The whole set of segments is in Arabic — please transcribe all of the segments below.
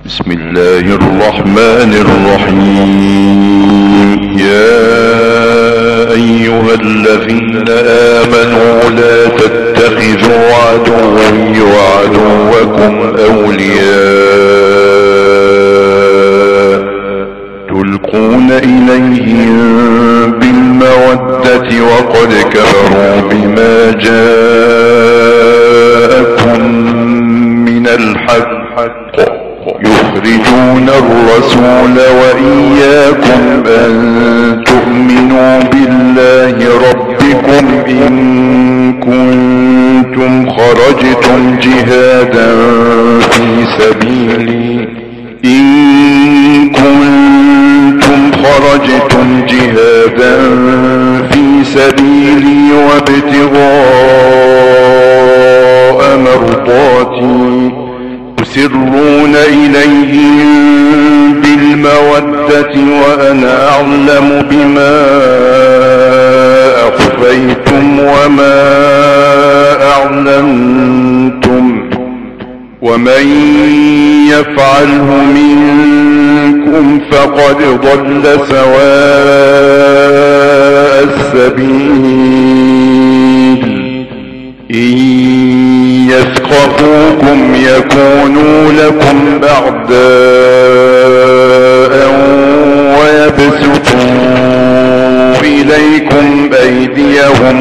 بسم الله الرحمن الرحيم. يا أيها الذين آمنوا لا تتخذوا عدوي وعدوكم أولياء تلقون إليهم بالمودة وقد كفروا بما جاءكم من الحق يخرجون الرسول وإياكم أن تؤمنوا بالله ربكم إن كنتم خرجتم جهادا في سبيلي وابتغاء مرضاتي تسرون إليهم بالمودة وأنا أعلم بما أخفيتم وما أعلنتم ومن يفعله منكم فقد ضل سواء السبيل. إن يثقفوكم يكونوا لكم أعداء ويبسطوا إليكم أيديهم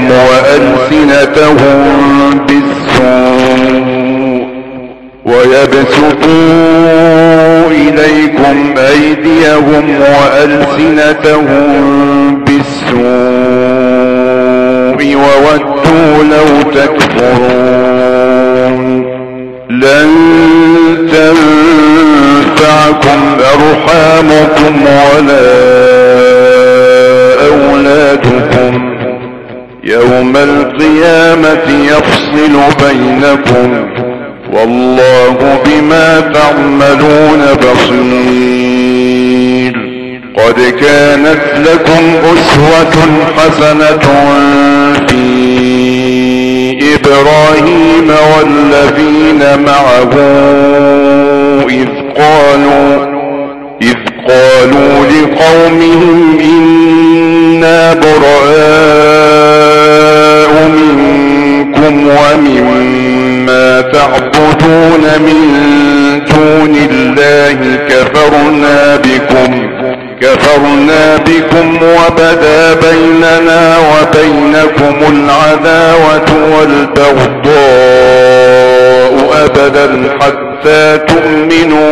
وألسنتهم بالسوء وودوا لو تكفرون. لن تنفعكم أرحامكم ولا أولادكم يوم القيامة يفصل بينكم والله بما تعملون بصير. قد كانت لكم أسوة حسنة في إبراهيم والذين معه إذ قالوا لقومهم إنا براء منكم ومما تعبدون من دون الله كفرنا بكم وبدا بيننا وبينكم العداوة والبغضاء أبدا حتى تؤمنوا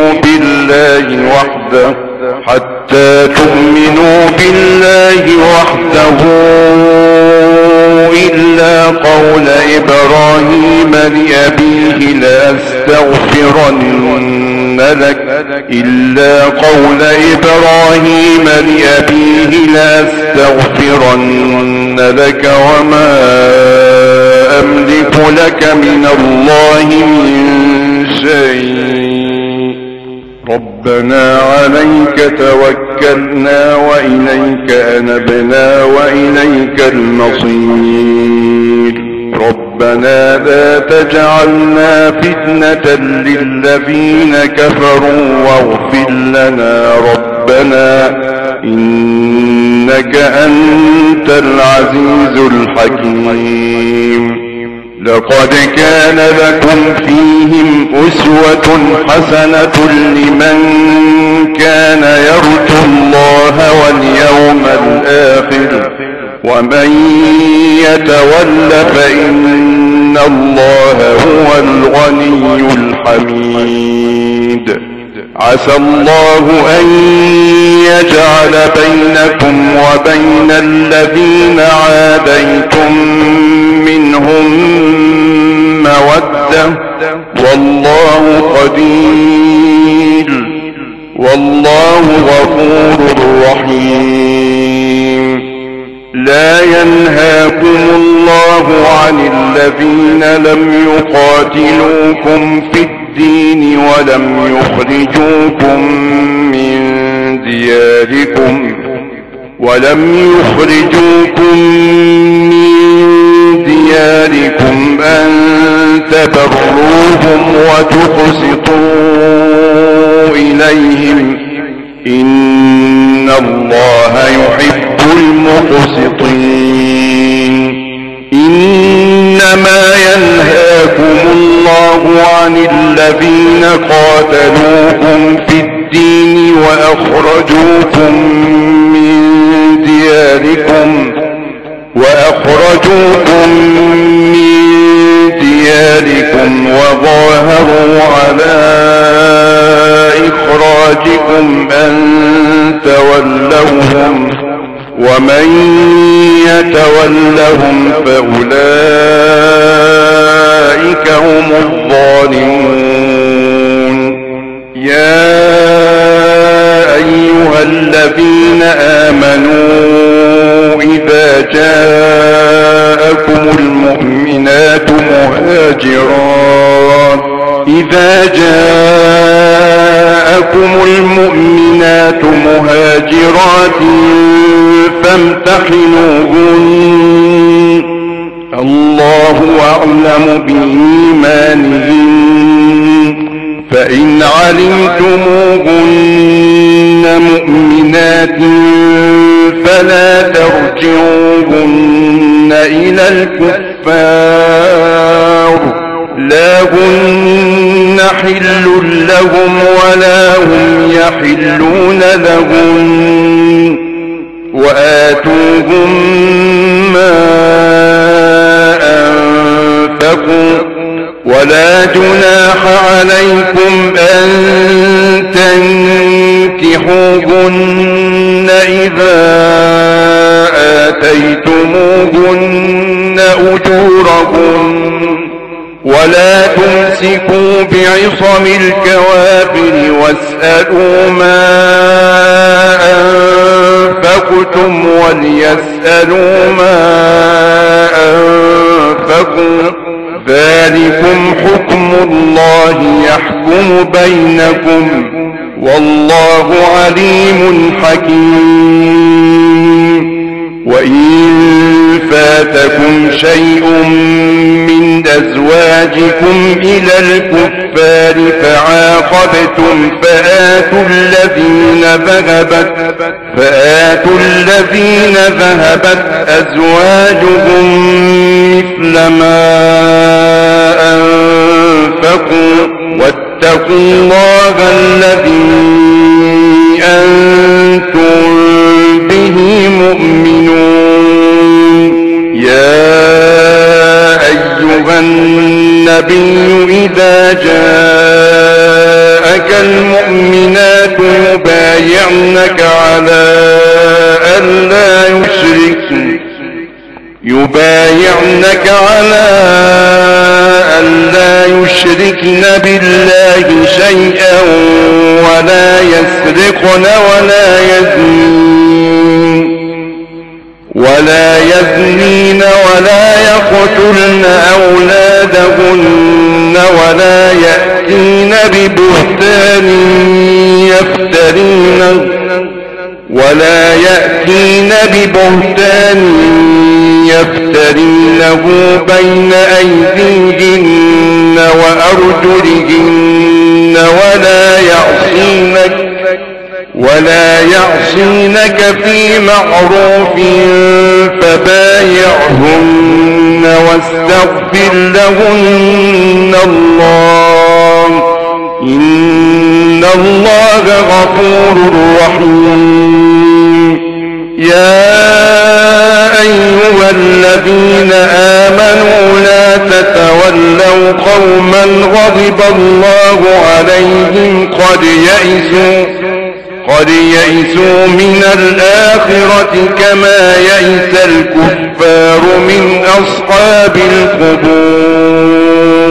بالله وحده إلا قول إبراهيم لأبيه لأستغفرن لك وما أملك لك من الله من شيء. ربنا عليك توكلنا وإليك أنبنا وإليك المصير. ربنا لا تجعلنا فتنة للذين كفروا واغفر لنا ربنا إنك أنت العزيز الحكيم. لقد كان لكم فيهم أسوة حسنة لمن كان يرجو الله واليوم الآخر ومن يتول فإن الله هو الغني الحميد. عسى الله أن يجعل بينكم وبين الذين عاديتم منهم مودة والله قدير والله غفور رحيم. لا ينهاكم الله عن الذين لم يقاتلوكم في الدين ولم يخرجوكم من دياركم أن تبروهم وتقسطوا إليهم إن الله يحب المقسطين إنما ينهاكم الله عن الذين قاتلوكم في الدين وأخرجوكم من دياركم وظاهروا على إخراجكم أن تولوهم ومن يتولهم فأولئك هم الظالمون يا أيها الذين آمنوا إذا جاءكم المؤمنات مهاجرات فامتحنوهن الله أعلم بإيمانهن فإن علمتموهن مؤمنات فلا ترجعوهن إلى الكفار لا هن حل لهم ولا هم يحلون لهم وآتوهم ما أنفقوا ولا جناح عليكم أن تنكحوهن إذا آتيتموهن أجورهن ولا تمسكوا بعصم الكوافر واسألوا ما أنفقتم وليسألوا ما أنفقوا ذلكم حكم الله يحكم بينكم والله عليم حكيم وإن فاتكم شيء من أزواجكم إلى الكفار فعاقبتم فآتوا الذين ذهبت أزواجهم مثل ما أنفقوا واتقوا الله الذي أنتم به مؤمنون يا أيها النبي إذا جاءك المؤمنات يبايعنك على ألا يشركن بالله شيئا ولا يسرقن ولا يزنين ولا يقتلن أولادهن ولا يأتين ببهتان يفترينه بين أيديهن وأرجلهن ولا يعصينك في معروف فبايعهن واستغفر لهن الله إن الله غفور رحيم يا أيها الذين آمنوا لا تتولوا قوما غضب الله عليهم قد يئسوا من الآخرة كما يئس الكفار من أصحاب القبور